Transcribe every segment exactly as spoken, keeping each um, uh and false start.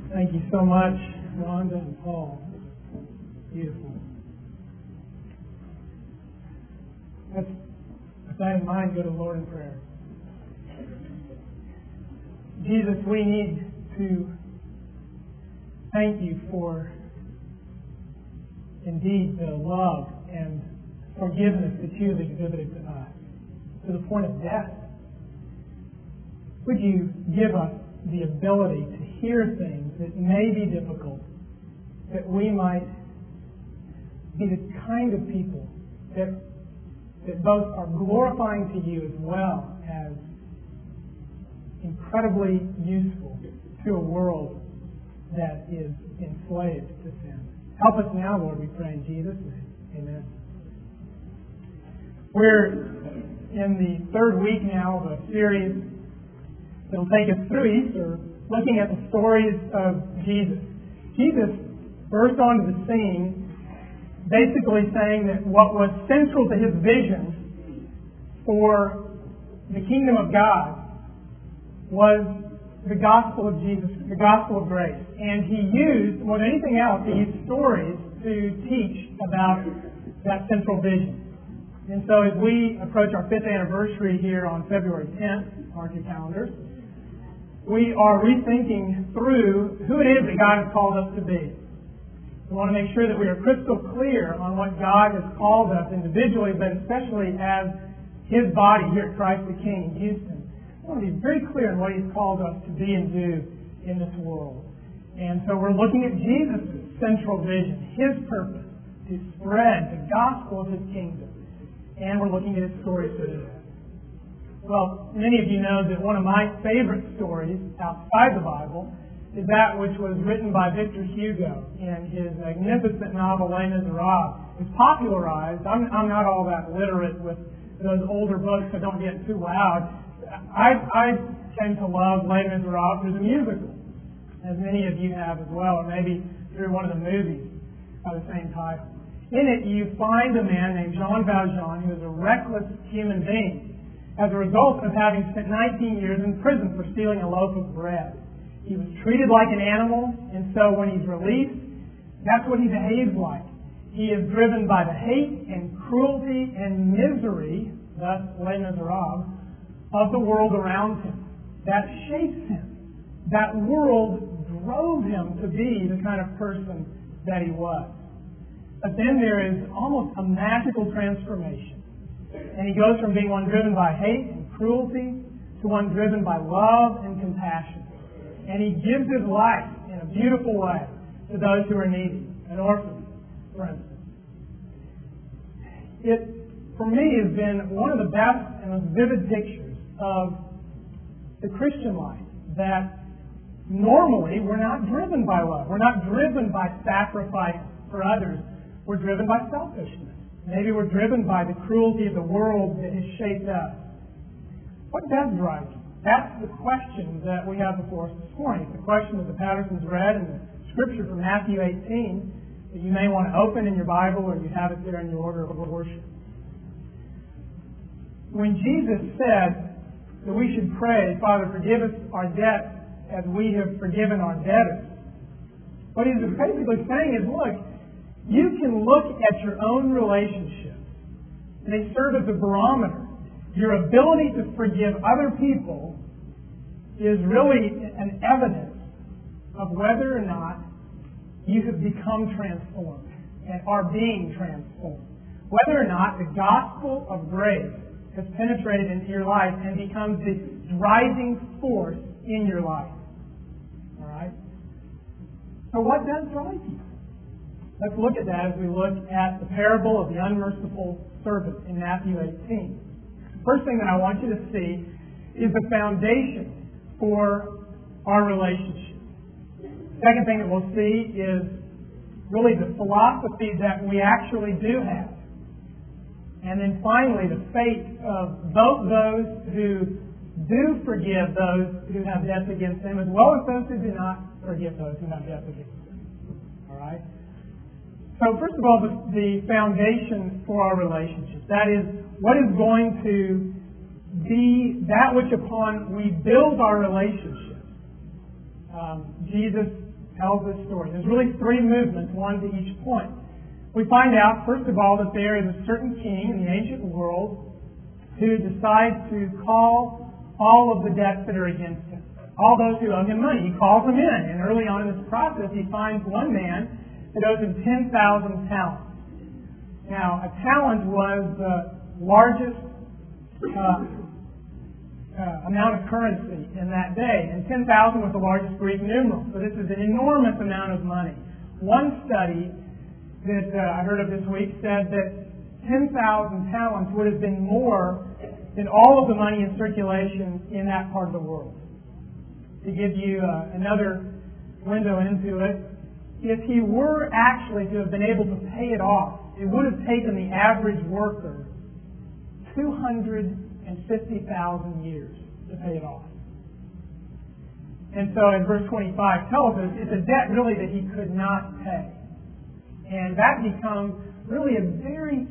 Thank you so much, Rhonda and Paul. Beautiful. Let's, with that in mind, go to the Lord in prayer. Jesus, we need to thank you for indeed the love and forgiveness that you have exhibited to us to the point of death. Would you give us the ability to hear things that may be difficult, that we might be the kind of people that, that both are glorifying to you as well as incredibly useful to a world that is enslaved to sin. Help us now, Lord, we pray in Jesus' name. Amen. We're in the third week now of a series that will take us through Easter, looking at the stories of Jesus. Jesus burst onto the scene basically saying that what was central to his vision for the kingdom of God was the gospel of Jesus, the gospel of grace. And he used, more than anything else, he used stories to teach about that central vision. And so as we approach our fifth anniversary here on February tenth, mark your calendars, we are rethinking through who it is that God has called us to be. We want to make sure that we are crystal clear on what God has called us individually, but especially as His body here at Christ the King in Houston. We want to be very clear on what He's called us to be and do in this world. And so we're looking at Jesus' central vision, His purpose, to spread the gospel of His kingdom. And we're looking at His stories today. Well, many of you know that one of my favorite stories outside the Bible is that which was written by Victor Hugo in his magnificent novel Les Miserables. It's popularized. I'm, I'm not all that literate with those older books, so don't get too loud. I, I came to love Les Miserables through the musical, as many of you have as well, or maybe through one of the movies by the same title. In it, you find a man named Jean Valjean who is a reckless human being as a result of having spent nineteen years in prison for stealing a loaf of bread. He was treated like an animal, and so when he's released, that's what he behaves like. He is driven by the hate and cruelty and misery, thus Les Miserables, of the world around him. That shapes him. That world drove him to be the kind of person that he was. But then there is almost a magical transformation. And he goes from being one driven by hate and cruelty to one driven by love and compassion. And he gives his life in a beautiful way to those who are needy, an orphan, for instance. It, for me, has been one of the best and most vivid pictures of the Christian life, that normally we're not driven by love. We're not driven by sacrifice for others. We're driven by selfishness. Maybe we're driven by the cruelty of the world that has shaped us. What does drive you? That's the question that we have before us this morning. It's the question that the Pattersons read in the scripture from Matthew eighteen that you may want to open in your Bible, or you have it there in your order of worship. When Jesus said that we should pray, Father, forgive us our debts as we have forgiven our debtors, what he's basically saying is, look, you can look at your own relationships, and they serve as a barometer. Your ability to forgive other people is really an evidence of whether or not you have become transformed and are being transformed. Whether or not the gospel of grace has penetrated into your life and becomes the driving force in your life. All right? So what does drive you? Let's look at that as we look at the parable of the unmerciful servant in Matthew eighteen. The first thing that I want you to see is the foundation for our relationship. The second thing that we'll see is really the philosophy that we actually do have. And then finally, the fate of both those who do forgive those who have debts against them, as well as those who do not forgive those who have debts against them. All right? So first of all, the, the foundation for our relationship. That is, what is going to be that which upon we build our relationship. Um, Jesus tells this story. There's really three movements, one to each point. We find out, first of all, that there is a certain king in the ancient world who decides to call all of the debts that are against him, all those who owe him money. He calls them in, and early on in this process, he finds one man that owes him ten thousand talents. Now, a talent was the largest uh, uh, amount of currency in that day, and ten thousand was the largest Greek numeral. So this is an enormous amount of money. One study that uh, I heard of this week said that ten thousand talents would have been more than all of the money in circulation in that part of the world. To give you uh, another window into it, if he were actually to have been able to pay it off, it would have taken the average worker two hundred fifty thousand years to pay it off. And so in verse twenty-five tells us it's a debt really that he could not pay. And that becomes really a very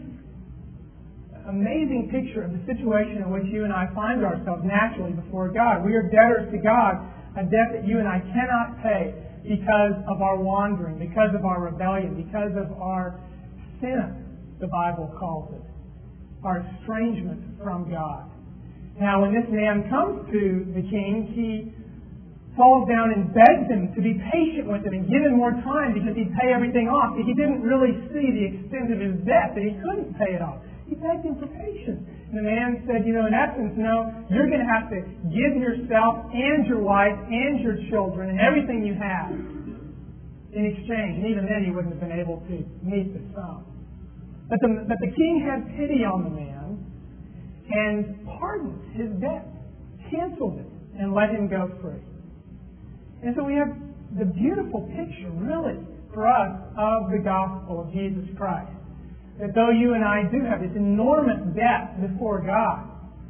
amazing picture of the situation in which you and I find ourselves naturally before God. We are debtors to God, a debt that you and I cannot pay because of our wandering, because of our rebellion, because of our sin, the Bible calls it, our estrangement from God. Now, when this man comes to the king, he falls down and begs him to be patient with him and give him more time because he'd pay everything off. But he didn't really see the extent of his debt, that he couldn't pay it off. He begged him for patience. And the man said, you know, in essence, no, you're going to have to give yourself and your wife and your children and everything you have in exchange. And even then he wouldn't have been able to meet the sum. But the, but the king had pity on the man and pardoned his debt, canceled it, and let him go free. And so we have the beautiful picture, really, for us of the gospel of Jesus Christ. That though you and I do have this enormous debt before God,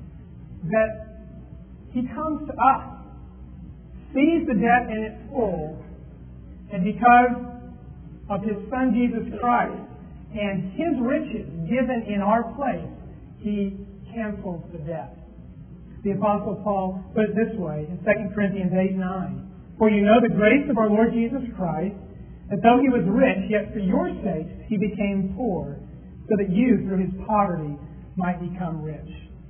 that He comes to us, sees the debt in its full, and because of His Son Jesus Christ and His riches given in our place, He cancels the debt. The Apostle Paul put it this way in Second Corinthians eight nine. For you know the grace of our Lord Jesus Christ, that though He was rich, yet for your sakes He became poor, so that you, through His poverty, might become rich.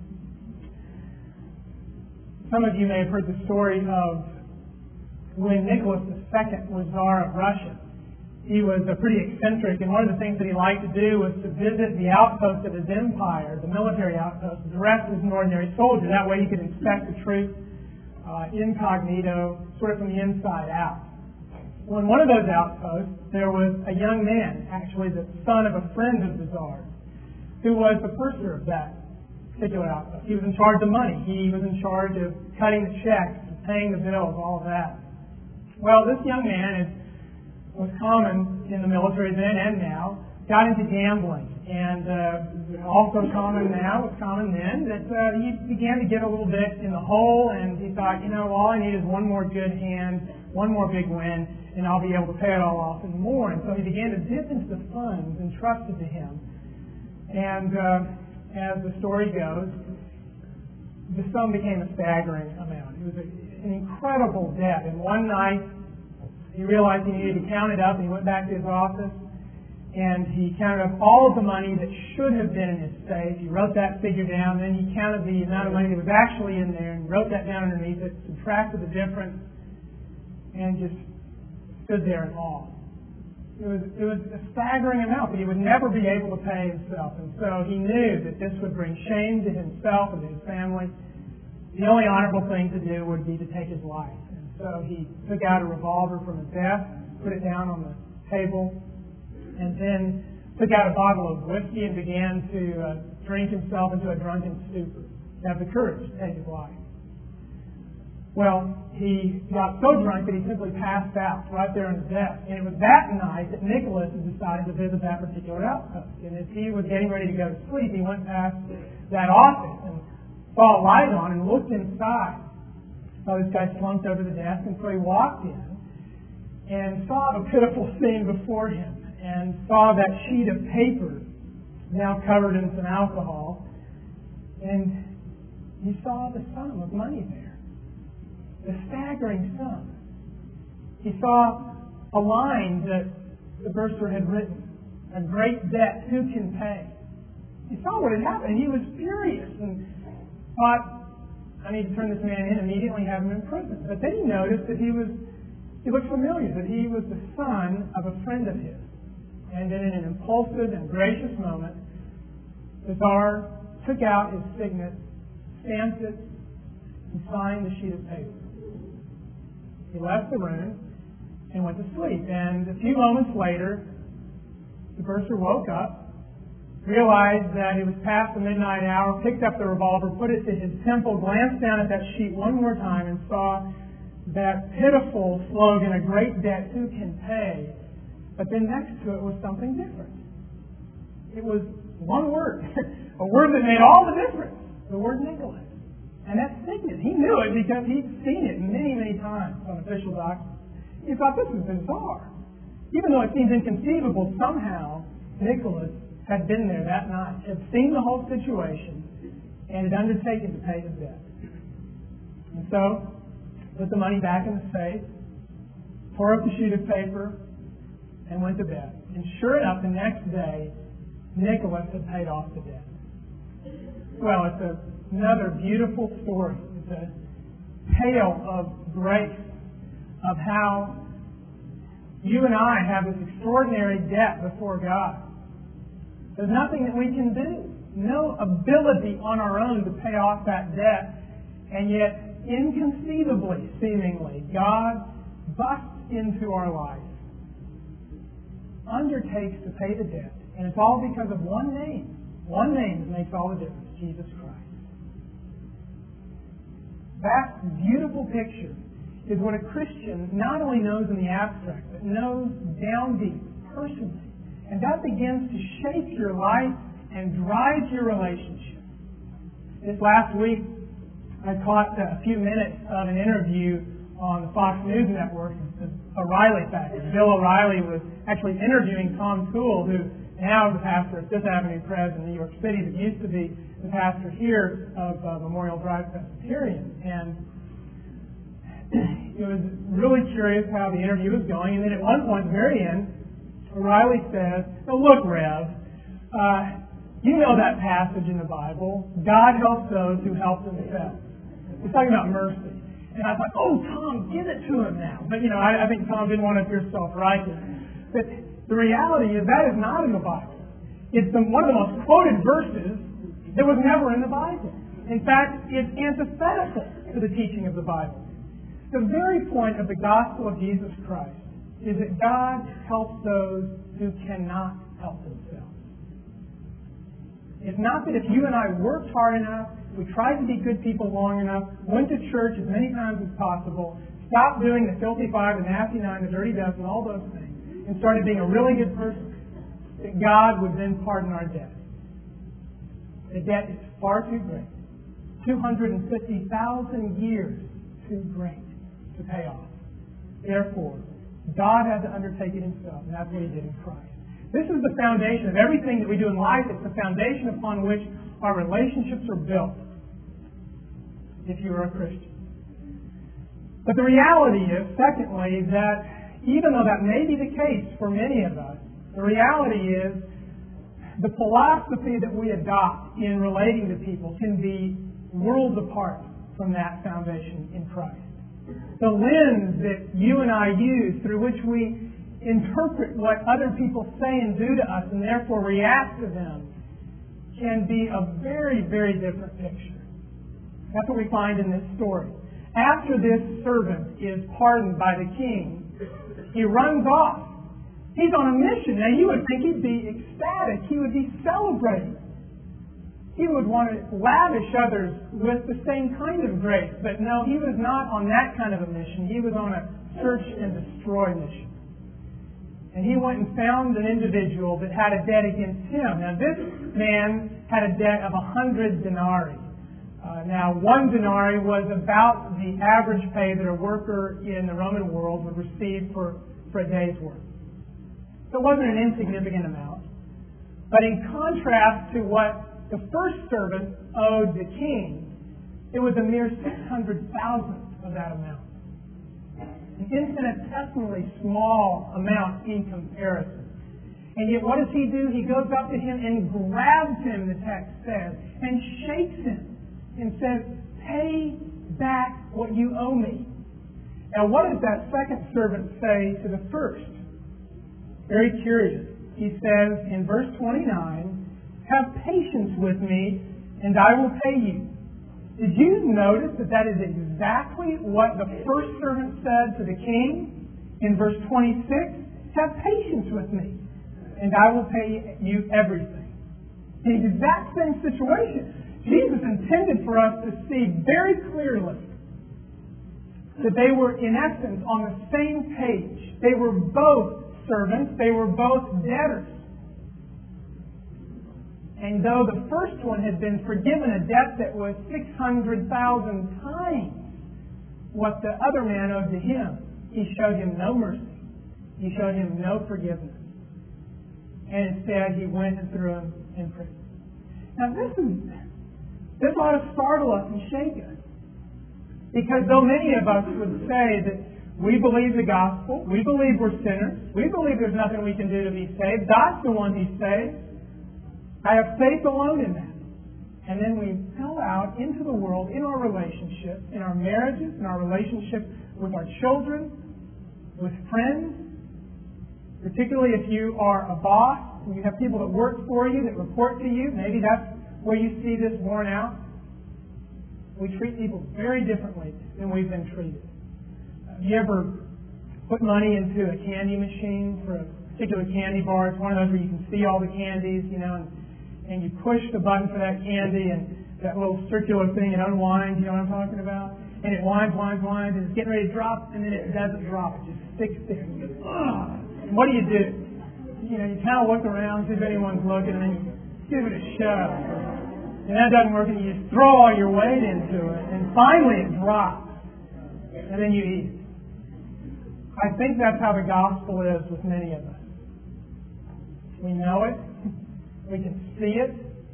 Some of you may have heard the story of when Nicholas the Second was Tsar of Russia. He was a pretty eccentric, and one of the things that he liked to do was to visit the outposts of his empire, the military outposts, dressed as an ordinary soldier. That way he could inspect the troops uh, incognito, sort of from the inside out. Well, in one of those outposts, there was a young man, actually the son of a friend of the Tsar's, who was the purser of that particular outpost. He was in charge of money. He was in charge of cutting the checks, paying the bills, all of that. Well, this young man is, was common in the military then and now, got into gambling. And uh, also common now, was common then, that uh, he began to get a little bit in the hole, and he thought, you know, all I need is one more good hand, one more big win, and I'll be able to pay it all off and more. And so he began to dip into the funds entrusted to him. And uh, as the story goes, the sum became a staggering amount. It was a, an incredible debt. And one night, he realized he needed to count it up, and he went back to his office, and he counted up all of the money that should have been in his safe. He wrote that figure down, then he counted the amount of money that was actually in there, and wrote that down underneath it, subtracted the difference, and just stood there in awe. It was, it was a staggering amount that he would never be able to pay himself. And so he knew that this would bring shame to himself and to his family. The only honorable thing to do would be to take his life. And so he took out a revolver from his desk, put it down on the table, and then took out a bottle of whiskey and began to uh, drink himself into a drunken stupor, to have the courage to take his life. Well, he got so drunk that he simply passed out right there on his desk. And it was that night that Nicholas had decided to visit that particular outpost. And as he was getting ready to go to sleep, he went past that office and saw a light on and looked inside. Saw this guy slumped over the desk, and so he walked in and saw a pitiful scene before him, and saw that sheet of paper now covered in some alcohol, and he saw the sum of money there. The staggering sum. He saw a line that the bursar had written, "A great debt, who can pay?" He saw what had happened. He was furious and thought, "I need to turn this man in immediately, have him in prison." But then he noticed that he was, he looked familiar, that he was the son of a friend of his. And then in an impulsive and gracious moment, the czar took out his signet, stamped it, and signed the sheet of paper. He left the room and went to sleep. And a few moments later, the bursar woke up, realized that it was past the midnight hour, picked up the revolver, put it to his temple, glanced down at that sheet one more time and saw that pitiful slogan, "A great debt, who can pay?" But then next to it was something different. It was one word, a word that made all the difference, the word Nicholas. And that signet, he knew it because he'd seen it many, many times on official documents. He thought, this is bizarre. Even though it seems inconceivable, somehow Nicholas had been there that night, had seen the whole situation, and had undertaken to pay the debt. And so, put the money back in the safe, tore up the sheet of paper, and went to bed. And sure enough, the next day, Nicholas had paid off the debt. Well, it's a, another beautiful story. It's a tale of grace, of how you and I have this extraordinary debt before God. There's nothing that we can do, no ability on our own to pay off that debt, and yet, inconceivably, seemingly, God busts into our lives, undertakes to pay the debt, and it's all because of one name. One name that makes all the difference, Jesus Christ. That beautiful picture is what a Christian not only knows in the abstract, but knows down deep, personally. And that begins to shape your life and drive your relationship. This last week, I caught a few minutes of an interview on the Fox News Network, the O'Reilly Factor. Bill O'Reilly was actually interviewing Tom Toole, who now is the pastor at Fifth Avenue Pres in New York City, but used to be the pastor here of uh, Memorial Drive Presbyterian. And it was really curious how the interview was going. And then at one point, at the very end, O'Reilly says, "Now look, Rev, uh, you know that passage in the Bible, God helps those who help themselves." He's talking about mercy. And I thought, oh, Tom, give it to him now. But, you know, I, I think Tom didn't want to appear self-righteous. But the reality is that is not in the Bible. It's the, one of the most quoted verses that was never in the Bible. In fact, it's antithetical to the teaching of the Bible. The very point of the gospel of Jesus Christ is that God helps those who cannot help themselves. It's not that if you and I worked hard enough, we tried to be good people long enough, went to church as many times as possible, stopped doing the filthy five, the nasty nine, the dirty dozen, all those things, and started being a really good person, that God would then pardon our debt. The debt is far too great. two hundred fifty thousand years too great to pay off. Therefore, God had to undertake it himself, and that's what he did in Christ. This is the foundation of everything that we do in life. It's the foundation upon which our relationships are built, if you are a Christian. But the reality is, secondly, that even though that may be the case for many of us, the reality is the philosophy that we adopt in relating to people can be worlds apart from that foundation in Christ. The lens that you and I use through which we interpret what other people say and do to us and therefore react to them can be a very, very different picture. That's what we find in this story. After this servant is pardoned by the king, he runs off. He's on a mission. Now, you would think he'd be ecstatic. He would be celebrating. He would want to lavish others with the same kind of grace. But no, he was not on that kind of a mission. He was on a search and destroy mission. And he went and found an individual that had a debt against him. Now, this man had a debt of a hundred denarii. Uh, now, one denarii was about the average pay that a worker in the Roman world would receive for, for a day's work. So it wasn't an insignificant amount. But in contrast to what the first servant owed the king, it was a mere six hundred thousandth of that amount. An infinitesimally small amount in comparison. And yet what does he do? He goes up to him and grabs him, the text says, and shakes him and says, pay back what you owe me. Now what does that second servant say to the first? Very curious. He says in verse twenty-nine, have patience with me and I will pay you. Did you notice that that is exactly what the first servant said to the king in verse twenty-six? Have patience with me and I will pay you everything. The exact same situation. Jesus intended for us to see very clearly that they were in essence on the same page. They were both servants. They were both debtors. And though the first one had been forgiven a debt that was six hundred thousand times what the other man owed to him, he showed him no mercy. He showed him no forgiveness. And instead he went and threw him in prison. Now this is this ought to startle us and shake us. Because though many of us would say that we believe the gospel, we believe we're sinners, we believe there's nothing we can do to be saved, God's the one who saves, I have faith alone in that. And then we go out into the world in our relationships, in our marriages, in our relationships with our children, with friends, particularly if you are a boss and you have people that work for you, that report to you, maybe that's where you see this borne out. We treat people very differently than we've been treated. Have you ever put money into a candy machine for a particular candy bar? It's one of those where you can see all the candies, you know, and, and you push the button for that candy and that little circular thing, it unwinds, you know what I'm talking about? And it winds, winds, winds, and it's getting ready to drop, and then it doesn't drop. It just sticks there. And you go, ugh! And what do you do? You know, you kind of look around, see if anyone's looking, and then you give it a shove. And that doesn't work, and you just throw all your weight into it, and finally it drops. And then you eat it. I think that's how the gospel is with many of us. We know it, we can see it,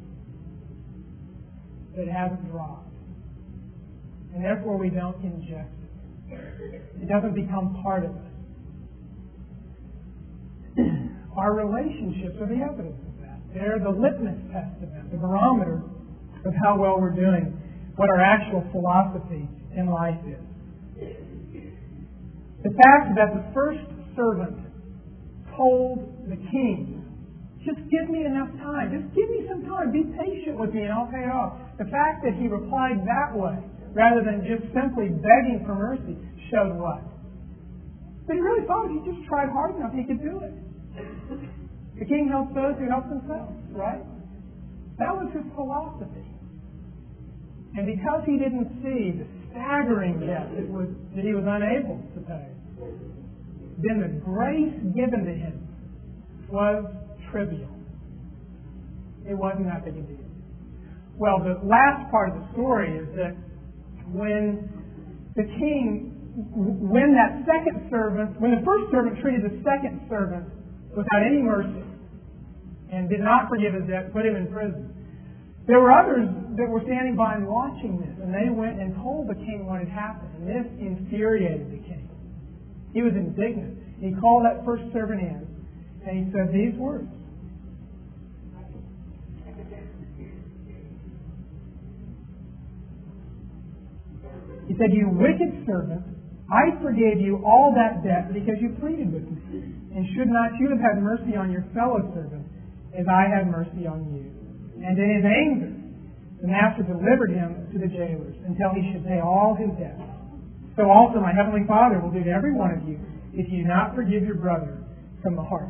but it hasn't dropped. And therefore we don't ingest it. It doesn't become part of us. Our relationships are the evidence of that. They're the litmus test of that, the barometer of how well we're doing, what our actual philosophy in life is. The fact that the first servant told the king, just give me enough time, just give me some time, be patient with me and I'll pay it off. The fact that he replied that way, rather than just simply begging for mercy, showed what? That he really thought if he just tried hard enough, he could do it. The king helps those who help themselves, right? That was his philosophy. And because he didn't see the staggering debt that, was, that he was unable to pay, then the grace given to him was trivial. It wasn't that big a deal. Well, the last part of the story is that when the king, when that second servant, when the first servant treated the second servant without any mercy and did not forgive his debt, put him in prison, there were others that were standing by and watching this, and they went and told the king what had happened, and this infuriated the king. He was indignant. He called that first servant in, and he said these words. He said, "You wicked servant, I forgave you all that debt because you pleaded with me. And should not you have had mercy on your fellow servant as I had mercy on you?" And in his anger, the master delivered him to the jailers until he should pay all his debts. So also my heavenly Father will do to every one of you if you do not forgive your brother from the heart.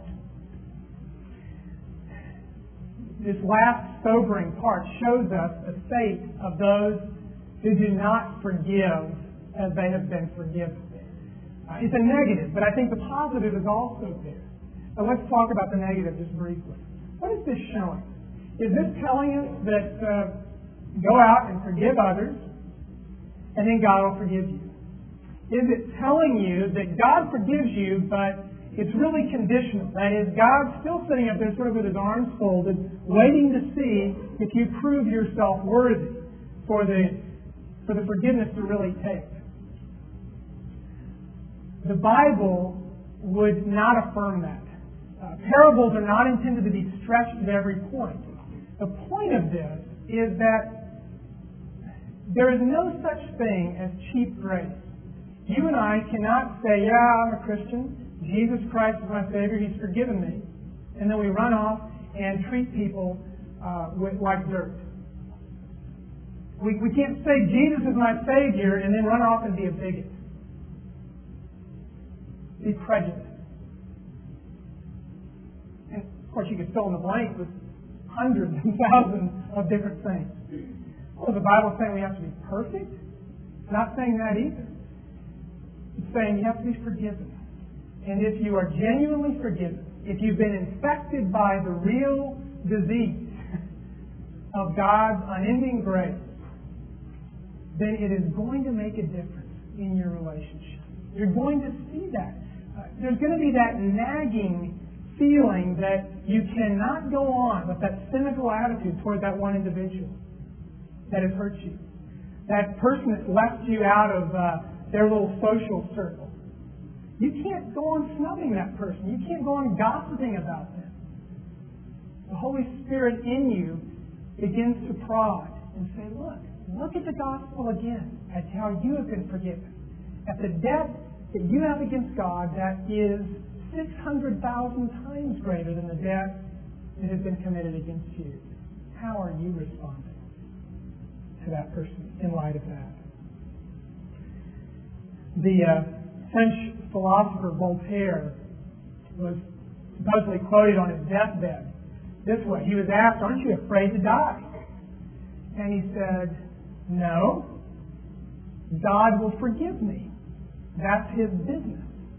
This last sobering part shows us the fate of those who do not forgive as they have been forgiven. Uh, it's a negative, but I think the positive is also there. So let's talk about the negative just briefly. What is this showing? Is this telling us that uh, go out and forgive others, and then God will forgive you? Is it telling you that God forgives you, but it's really conditional? That is, God's still sitting up there sort of with his arms folded, waiting to see if you prove yourself worthy for the, for the forgiveness to really take. The Bible would not affirm that. Uh, parables are not intended to be stretched at every point. The point of this is that there is no such thing as cheap grace. You and I cannot say, yeah, I'm a Christian. Jesus Christ is my Savior. He's forgiven me. And then we run off and treat people uh, with, like dirt. We, we can't say Jesus is my Savior and then run off and be a bigot. Be prejudiced. And of course you could fill in the blank with hundreds and thousands of different things. Well, the Bible saying we have to be perfect? It's not saying that either. It's saying you have to be forgiven. And if you are genuinely forgiven, if you've been infected by the real disease of God's unending grace, then it is going to make a difference in your relationship. You're going to see that. Uh, there's going to be that nagging feeling that you cannot go on with that cynical attitude toward that one individual that has hurt you. That person that's left you out of uh, their little social circle. You can't go on snubbing that person. You can't go on gossiping about them. The Holy Spirit in you begins to prod and say, look, look at the gospel again, at how you have been forgiven. At the debt that you have against God that is six hundred thousand times greater than the debt that has been committed against you. How are you responding to that person in light of that? The uh, French philosopher Voltaire was supposedly quoted on his deathbed this way. He was asked, aren't you afraid to die? And he said, no, God will forgive me. That's His business.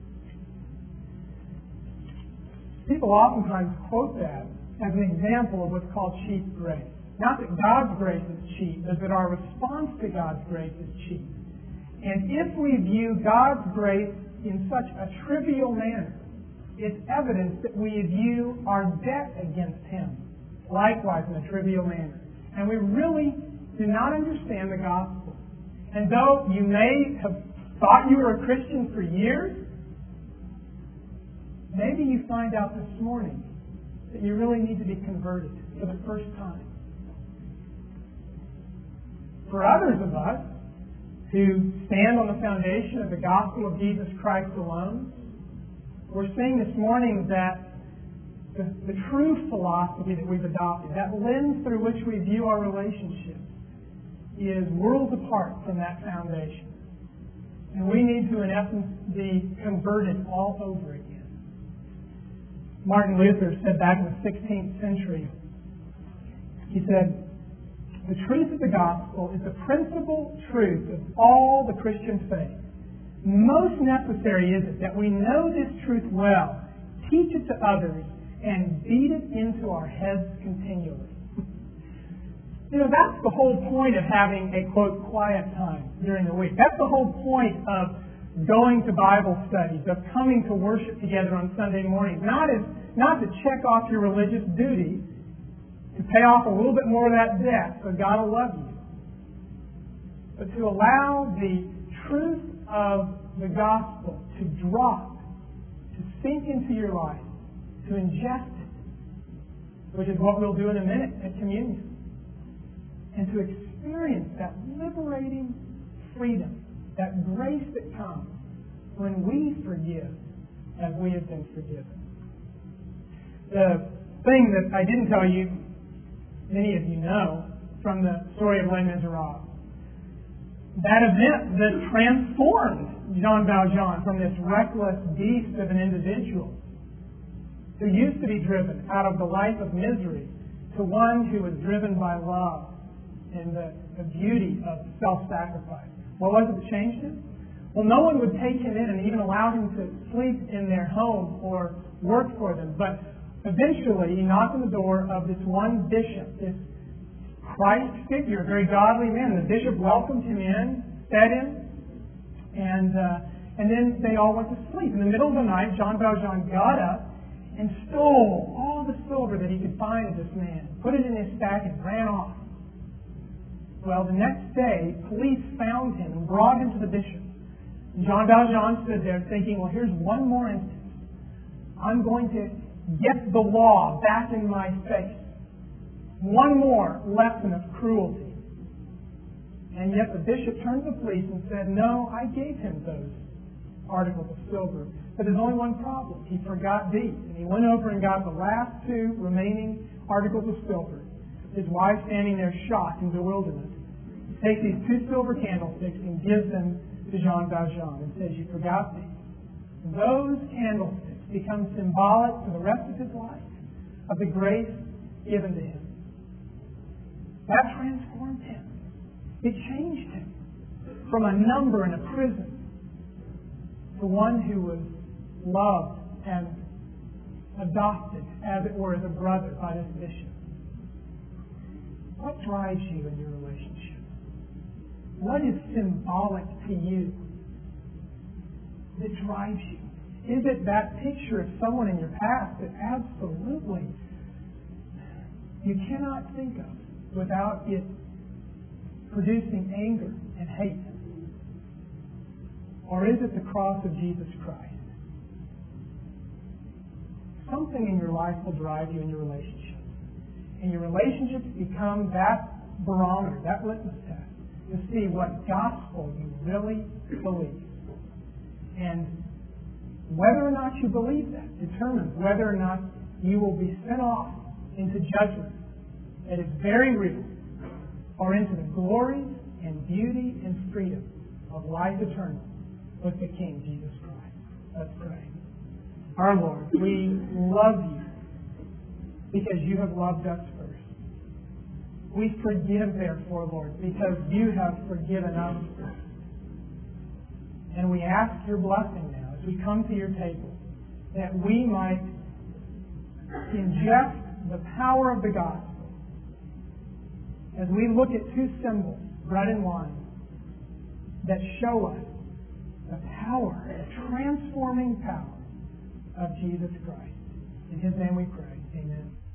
People oftentimes quote that as an example of what's called cheap grace. Not that God's grace is cheap, but that our response to God's grace is cheap. And if we view God's grace in such a trivial manner, it's evidence that we view our debt against Him likewise in a trivial manner. And we really do not understand the gospel. And though you may have thought you were a Christian for years, maybe you find out this morning that you really need to be converted for the first time. For others of us who stand on the foundation of the gospel of Jesus Christ alone, we're seeing this morning that the, the true philosophy that we've adopted, that lens through which we view our relationships, is worlds apart from that foundation. And we need to, in essence, be converted all over again. Martin Luther said back in the sixteenth century, he said, the truth of the gospel is the principal truth of all the Christian faith. Most necessary is it that we know this truth well, teach it to others, and beat it into our heads continually. You know, that's the whole point of having a, quote, quiet time during the week. That's the whole point of going to Bible studies, of coming to worship together on Sunday mornings. Not as not to check off your religious duty, to pay off a little bit more of that debt so God will love you, but to allow the truth of the gospel to drop, to sink into your life, to ingest it, which is what we'll do in a minute at communion, and to experience that liberating freedom, that grace that comes when we forgive as we have been forgiven. The thing that I didn't tell you, many of you know, from the story of Les Miserables, that event that transformed Jean Valjean from this reckless beast of an individual who used to be driven out of the life of misery to one who was driven by love and the, the beauty of self-sacrifice. What was it that changed him? Well, no one would take him in and even allow him to sleep in their home or work for them. But eventually, he knocked on the door of this one bishop, this Christ figure, a very godly man. The bishop welcomed him in, fed him, and uh, and then they all went to sleep. In the middle of the night, Jean Valjean got up and stole all the silver that he could find of this man, put it in his sack, and ran off. Well, the next day, police found him and brought him to the bishop. Jean Valjean stood there thinking, well, here's one more instance. I'm going to get the law back in my face. One more lesson of cruelty. And yet the bishop turned to the police and said, no, I gave him those articles of silver. But there's only one problem. He forgot these. And he went over and got the last two remaining articles of silver. His wife standing there shocked and bewilderment. He takes these two silver candlesticks and gives them to Jean Valjean and says, you forgot these. Those candlesticks become symbolic for the rest of his life of the grace given to him. That transformed him. It changed him from a number in a prison to one who was loved and adopted, as it were, as a brother by this bishop. What drives you in your relationship? What is symbolic to you that drives you? Is it that picture of someone in your past that absolutely you cannot think of without it producing anger and hate? Or is it the cross of Jesus Christ? Something in your life will drive you in your relationships. And your relationships become that barometer, that litmus test, to see what gospel you really believe. And whether or not you believe that determines whether or not you will be sent off into judgment that is very real, or into the glory and beauty and freedom of life eternal with the King, Jesus Christ. Let's pray. Our Lord, we love you because you have loved us first. We forgive, therefore, Lord, because you have forgiven us first. And we ask your blessing now as we come to your table, that we might ingest the power of the gospel as we look at two symbols, bread and wine, that show us the power, the transforming power of Jesus Christ. In his name we pray. Amen.